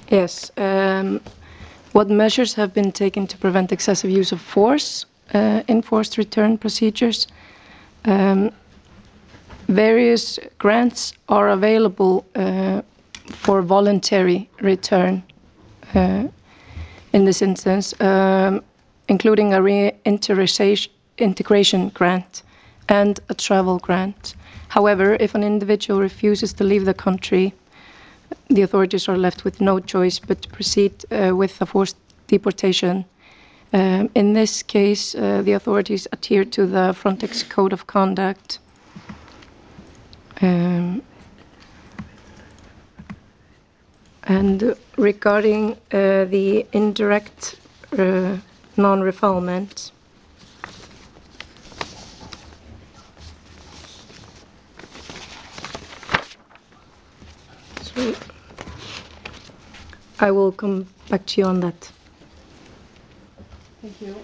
Yes. What measures have been taken to prevent excessive use of force in forced return procedures? Various grants are available for voluntary return in this instance, including a reintegration grant and a travel grant. However, if an individual refuses to leave the country, the authorities are left with no choice but to proceed with a forced deportation. In this case, the authorities adhere to the Frontex Code of Conduct. And regarding the indirect non-refoulement, I will come back to you on that. Thank you.